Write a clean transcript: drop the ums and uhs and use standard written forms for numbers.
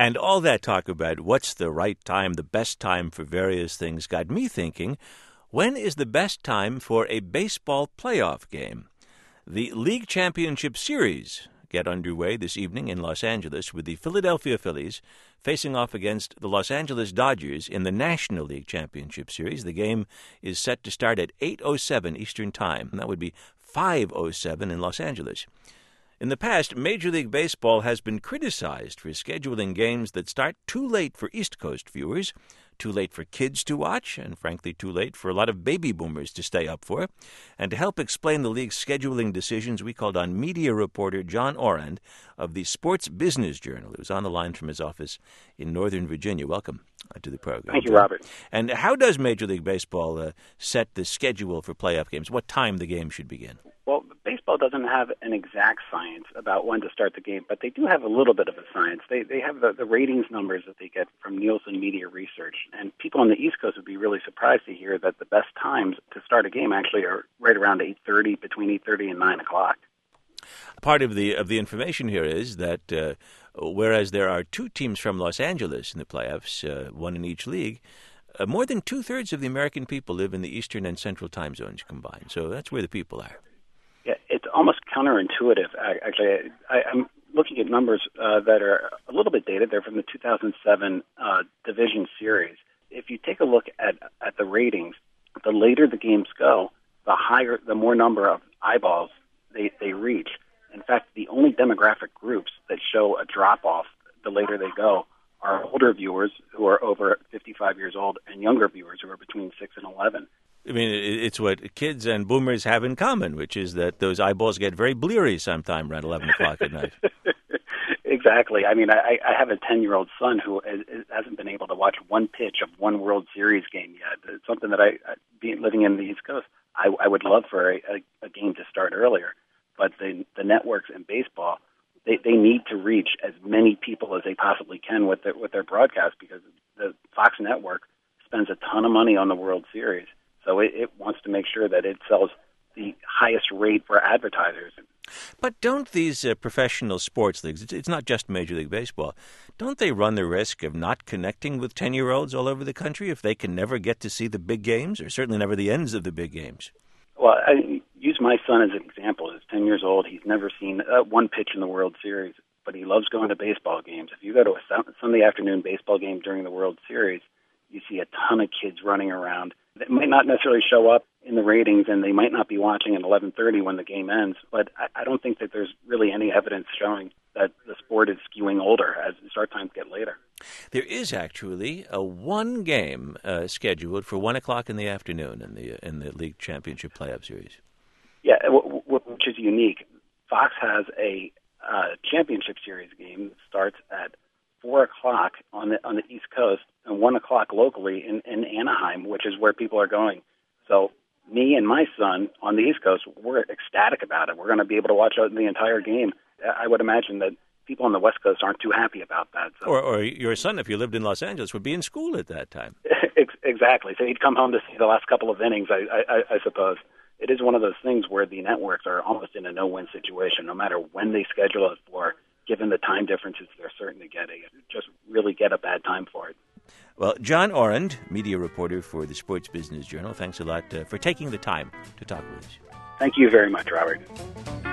And all that talk about what's the right time, the best time for various things, got me thinking, when is the best time for a baseball playoff game? The League Championship Series get underway this evening in Los Angeles with the Philadelphia Phillies facing off against the Los Angeles Dodgers in the National League Championship Series. The game is set to start at 8:07 Eastern Time, and that would be 5:07 in Los Angeles. In the past, Major League Baseball has been criticized for scheduling games that start too late for East Coast viewers, too late for kids to watch, and frankly too late for a lot of baby boomers to stay up for. And to help explain the league's scheduling decisions, we called on media reporter John Ourand of the Sports Business Journal, who's on the line from his office in Northern Virginia. Welcome to the program. Thank you, Robert. And how does Major League Baseball set the schedule for playoff games? What time the game should begin? Well, baseball doesn't have an exact science about when to start the game, but they do have a little bit of a science. They have the ratings numbers that they get from Nielsen Media Research, and people on the East Coast would be really surprised to hear that the best times to start a game actually are right around 8:30, between 8:30 and 9 o'clock. Part of the information here is that whereas there are two teams from Los Angeles in the playoffs, one in each league, more than two-thirds of the American people live in the Eastern and Central time zones combined. So that's where the people are. Yeah, it's almost counterintuitive. Actually, I'm looking at numbers that are a little bit dated. They're from the 2007 Division Series. If you take a look at the ratings, the later the games go, the more number of eyeballs they reach. In fact, the only demographic groups that show a drop-off the later they go are older viewers who are over 55 years old and younger viewers who are between 6 and 11. I mean, it's what kids and boomers have in common, which is that those eyeballs get very bleary sometime around 11 o'clock at night. Exactly. I mean, I have a 10-year-old son who hasn't been able to watch one pitch of one World Series game yet. It's something that being living in the East Coast, I would love for a game to start earlier. But the networks in baseball, they need to reach as many people as they possibly can with their broadcast, because the Fox network spends a ton of money on the World Series. So it wants to make sure that it sells the highest rate for advertisers. But don't these professional sports leagues, it's not just Major League Baseball, don't they run the risk of not connecting with 10-year-olds all over the country if they can never get to see the big games, or certainly never the ends of the big games? Well, I use my son as an example. He's 10 years old. He's never seen one pitch in the World Series, but he loves going to baseball games. If you go to a Sunday afternoon baseball game during the World Series, you see a ton of kids running around. They might not necessarily show up in the ratings, and they might not be watching at 11:30 when the game ends, but I don't think that there's really any evidence showing that the sport is skewing older as the start times get later. There is actually one game scheduled for 1 o'clock in the afternoon in the League Championship Playoff Series. Yeah, which is unique. Fox has a Championship Series game that starts at 4 o'clock on the East Coast and 1 o'clock locally in Anaheim, which is where people are going. So me and my son on the East Coast, we're ecstatic about it. We're going to be able to watch the entire game. I would imagine that people on the West Coast aren't too happy about that. So. Or your son, if you lived in Los Angeles, would be in school at that time. Exactly. So he'd come home to see the last couple of innings, I suppose. It is one of those things where the networks are almost in a no-win situation. No matter when they schedule it for, given the time differences they're certain to just really get a bad time for it. Well, John Ourand, media reporter for the Sports Business Journal, thanks a lot for taking the time to talk with us. Thank you very much, Robert.